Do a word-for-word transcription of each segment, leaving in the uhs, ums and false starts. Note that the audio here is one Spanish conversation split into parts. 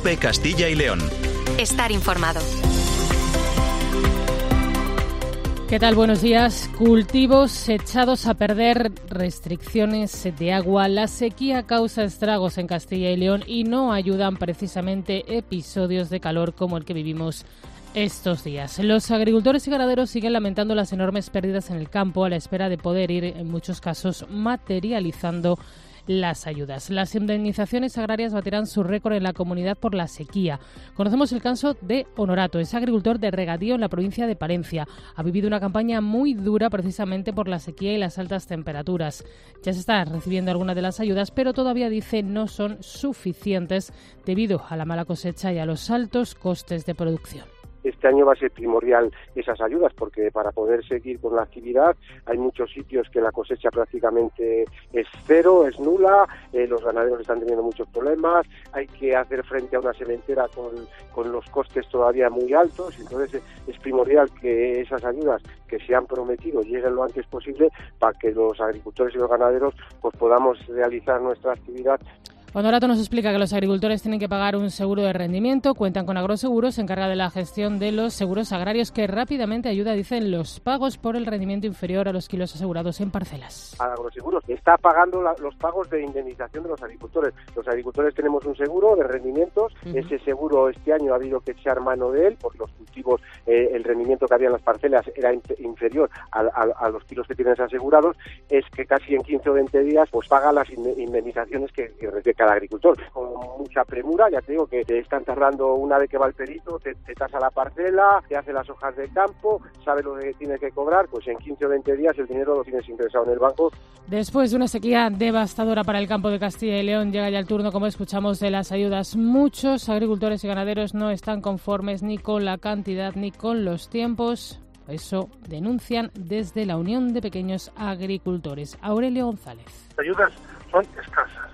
COPE Castilla y León. Estar informado. ¿Qué tal? Buenos días. Cultivos echados a perder, restricciones de agua. La sequía causa estragos en Castilla y León y no ayudan precisamente episodios de calor como el que vivimos estos días. Los agricultores y ganaderos siguen lamentando las enormes pérdidas en el campo a la espera de poder ir, en muchos casos, materializando las ayudas. Las indemnizaciones agrarias batirán su récord en la comunidad por la sequía. Conocemos el caso de Honorato, es agricultor de regadío en la provincia de Palencia. Ha vivido una campaña muy dura precisamente por la sequía y las altas temperaturas. Ya se está recibiendo algunas de las ayudas, pero todavía dice no son suficientes debido a la mala cosecha y a los altos costes de producción. Este año va a ser primordial esas ayudas porque para poder seguir con la actividad hay muchos sitios que la cosecha prácticamente es cero, es nula, eh, los ganaderos están teniendo muchos problemas, hay que hacer frente a una sementera con, con los costes todavía muy altos, entonces es primordial que esas ayudas que se han prometido lleguen lo antes posible para que los agricultores y los ganaderos pues podamos realizar nuestra actividad. Honorato nos explica que los agricultores tienen que pagar un seguro de rendimiento, cuentan con Agroseguros, se encarga de la gestión de los seguros agrarios que rápidamente ayuda, dicen, los pagos por el rendimiento inferior a los kilos asegurados en parcelas. Agroseguros está pagando la, los pagos de indemnización de los agricultores. Los agricultores tenemos un seguro de rendimientos, uh-huh. Ese seguro este año ha habido que echar mano de él, porque los cultivos, eh, el rendimiento que había en las parcelas era in- inferior a, a, a los kilos que tienes asegurados, es que casi en quince o veinte días pues paga las indemnizaciones que, que recibe cada agricultor. Con mucha premura, ya te digo que te están tardando una vez que va el perito, te, te tasa la parcela, te hace las hojas de campo, sabe lo que tienes que cobrar, pues en quince o veinte días el dinero lo tienes ingresado en el banco. Después de una sequía devastadora para el campo de Castilla y León, llega ya el turno, como escuchamos, de las ayudas. Muchos agricultores y ganaderos no están conformes ni con la cantidad ni con los tiempos. Eso denuncian desde la Unión de Pequeños Agricultores. Aurelio González. Las ayudas son escasas.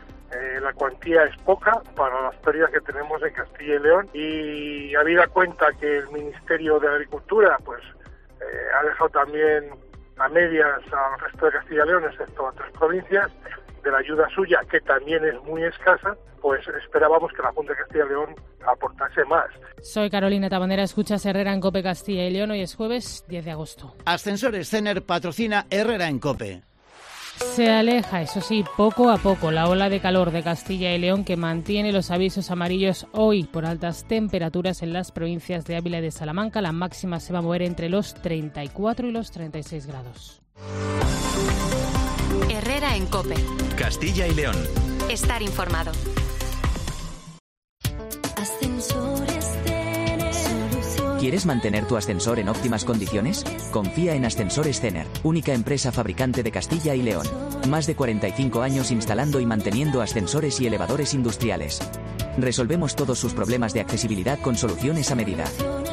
Eh, la cuantía es poca para las pérdidas que tenemos en Castilla y León y habida cuenta que el Ministerio de Agricultura pues eh, ha dejado también a medias al resto de Castilla y León, excepto a tres provincias, de la ayuda suya, que también es muy escasa, pues esperábamos que la Junta de Castilla y León aportase más. Soy Carolina Tabanera, escuchas Herrera en COPE Castilla y León. Hoy es jueves diez de agosto. Ascensores Cener patrocina Herrera en COPE. Se aleja, eso sí, poco a poco la ola de calor de Castilla y León, que mantiene los avisos amarillos hoy por altas temperaturas en las provincias de Ávila y de Salamanca. La máxima se va a mover entre los treinta y cuatro y los treinta y seis grados. Herrera en COPE. Castilla y León. Estar informado. ¿Quieres mantener tu ascensor en óptimas condiciones? Confía en Ascensores Cener, única empresa fabricante de Castilla y León. Más de cuarenta y cinco años instalando y manteniendo ascensores y elevadores industriales. Resolvemos todos sus problemas de accesibilidad con soluciones a medida.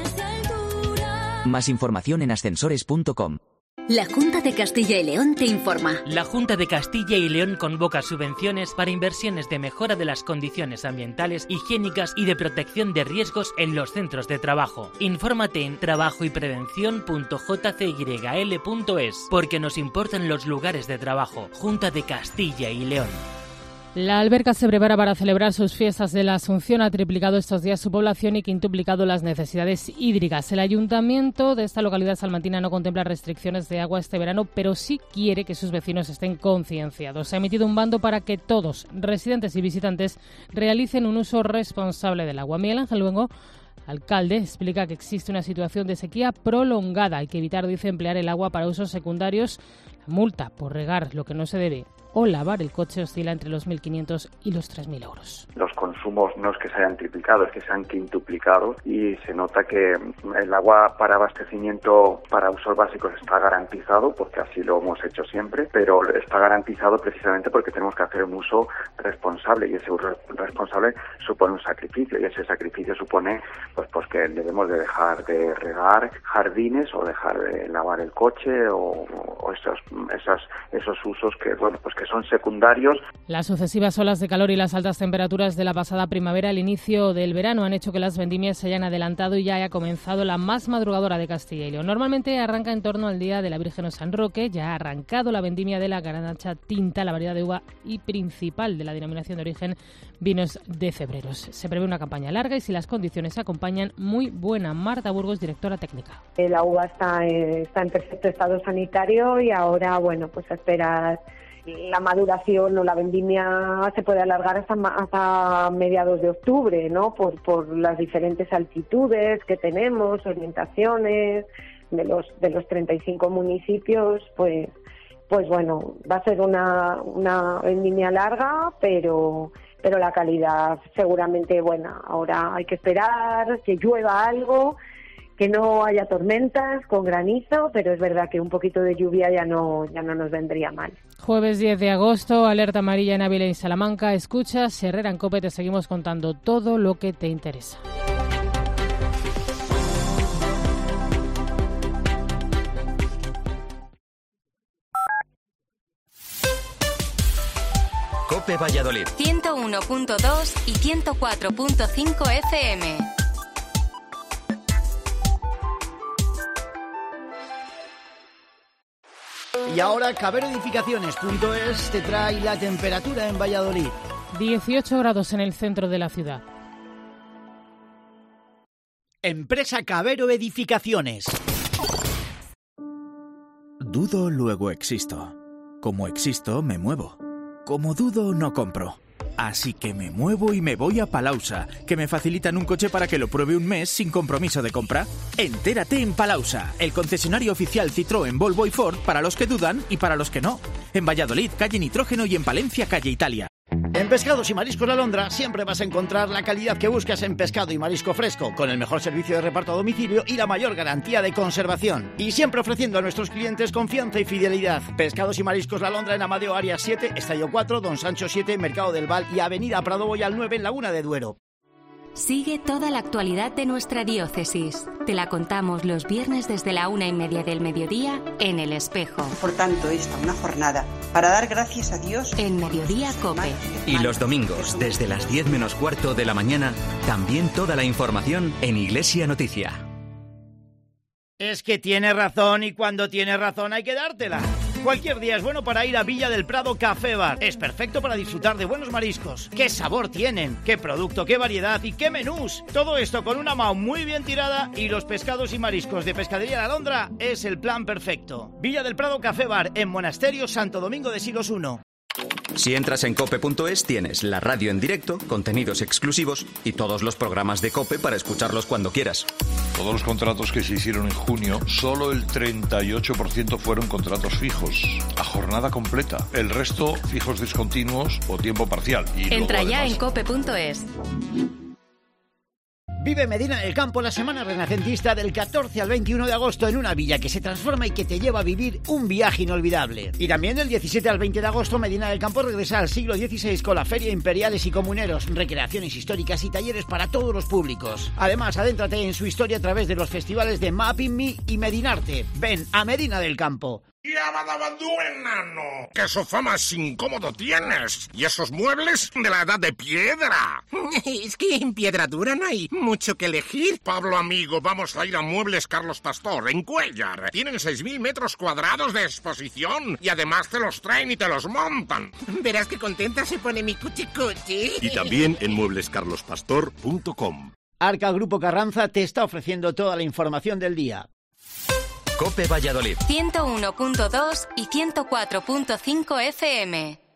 Más información en ascensores punto com. La Junta de Castilla y León te informa. La Junta de Castilla y León convoca subvenciones para inversiones de mejora de las condiciones ambientales, higiénicas y de protección de riesgos en los centros de trabajo. Infórmate en trabajo y prevención punto j c y l punto es, porque nos importan los lugares de trabajo. Junta de Castilla y León. La alberca se prepara para celebrar sus fiestas de la Asunción. Ha triplicado estos días su población y quintuplicado las necesidades hídricas. El ayuntamiento de esta localidad salmantina no contempla restricciones de agua este verano, pero sí quiere que sus vecinos estén concienciados. Se ha emitido un bando para que todos, residentes y visitantes, realicen un uso responsable del agua. Miguel Ángel Luengo, alcalde, explica que existe una situación de sequía prolongada. Hay que evitar, dice, emplear el agua para usos secundarios. La multa por regar lo que no se debe o lavar el coche oscila entre los mil quinientos y los tres mil euros. Los consumos no es que se hayan triplicado, es que se han quintuplicado y se nota que el agua para abastecimiento para usos básicos está garantizado, porque así lo hemos hecho siempre, pero está garantizado precisamente porque tenemos que hacer un uso responsable y ese uso responsable supone un sacrificio y ese sacrificio supone pues, pues que debemos de dejar de regar jardines o dejar de lavar el coche o, o esos, esos, esos usos que bueno pues que son secundarios. Las sucesivas olas de calor y las altas temperaturas de la pasada primavera, el inicio del verano, han hecho que las vendimias se hayan adelantado y ya haya comenzado la más madrugadora de Castilla y León. Normalmente arranca en torno al Día de la Virgen o San Roque. Ya ha arrancado la vendimia de la Garnacha Tinta, la variedad de uva y principal de la denominación de origen Vinos de Cebreros. Se prevé una campaña larga y, si las condiciones se acompañan, muy buena. Marta Burgos, directora técnica. La uva está, está en perfecto estado sanitario y ahora, bueno, pues a esperar la maduración o la vendimia se puede alargar hasta, hasta mediados de octubre, ¿no? Por, por las diferentes altitudes que tenemos, orientaciones de los de los treinta y cinco municipios, pues pues bueno, va a ser una, una vendimia larga, pero pero la calidad seguramente buena. Ahora hay que esperar que llueva algo, que no haya tormentas con granizo, pero es verdad que un poquito de lluvia ya no ya no nos vendría mal. Jueves diez de agosto, alerta amarilla en Ávila y Salamanca. Escuchas Herrera en COPE, te seguimos contando todo lo que te interesa. COPE Valladolid. ciento uno punto dos y ciento cuatro punto cinco F M. Y ahora Cabero Edificaciones punto es te trae la temperatura en Valladolid. dieciocho grados en el centro de la ciudad. Empresa Cabero Edificaciones. Dudo, luego existo. Como existo, me muevo. Como dudo, no compro. Así que me muevo y me voy a Palausa, que me facilitan un coche para que lo pruebe un mes sin compromiso de compra. Entérate en Palausa, el concesionario oficial Citroën, Volvo y Ford para los que dudan y para los que no. En Valladolid, calle Nitrógeno, y en Palencia, calle Italia. En Pescados y Mariscos La Londra siempre vas a encontrar la calidad que buscas en pescado y marisco fresco, con el mejor servicio de reparto a domicilio y la mayor garantía de conservación. Y siempre ofreciendo a nuestros clientes confianza y fidelidad. Pescados y Mariscos La Londra en Amadeo Arias siete, Estadio cuatro, Don Sancho siete, Mercado del Val y Avenida Prado Boyal nueve en Laguna de Duero. Sigue toda la actualidad de nuestra diócesis. Te la contamos los viernes desde la una y media del mediodía en El Espejo. Por tanto, esta una jornada para dar gracias a Dios. En Mediodía COPE. Y los domingos, desde las diez menos cuarto de la mañana, también toda la información en Iglesia Noticia. Es que tiene razón, y cuando tiene razón hay que dártela. Cualquier día es bueno para ir a Villa del Prado Café Bar. Es perfecto para disfrutar de buenos mariscos. ¡Qué sabor tienen! ¡Qué producto, qué variedad y qué menús! Todo esto con una mao muy bien tirada, y los pescados y mariscos de Pescadería La Londra es el plan perfecto. Villa del Prado Café Bar, en Monasterio Santo Domingo de Silos uno. Si entras en cope punto es tienes la radio en directo, contenidos exclusivos y todos los programas de COPE para escucharlos cuando quieras. Todos los contratos que se hicieron en junio, solo el treinta y ocho por ciento fueron contratos fijos, a jornada completa. El resto, fijos discontinuos o tiempo parcial. Y Entra luego, ya además, en cope punto es. Vive Medina del Campo la semana renacentista del catorce al veintiuno de agosto en una villa que se transforma y que te lleva a vivir un viaje inolvidable. Y también del diecisiete al veinte de agosto Medina del Campo regresa al siglo dieciséis con la Feria Imperiales y Comuneros, recreaciones históricas y talleres para todos los públicos. Además, adéntrate en su historia a través de los festivales de Mapping Me y Medinarte. Ven a Medina del Campo. ¡Ya badabadú, enano! ¡Qué sofá más incómodo tienes! ¿Y esos muebles de la edad de piedra? Es que en piedra dura no hay mucho que elegir. Pablo, amigo, vamos a ir a Muebles Carlos Pastor, en Cuéllar. Tienen seis mil metros cuadrados de exposición y además te los traen y te los montan. Verás qué contenta se pone mi cuchicuchi. Y también en muebles carlos pastor punto com. Arca Grupo Carranza te está ofreciendo toda la información del día. COPE Valladolid. ciento uno punto dos y ciento cuatro punto cinco F M.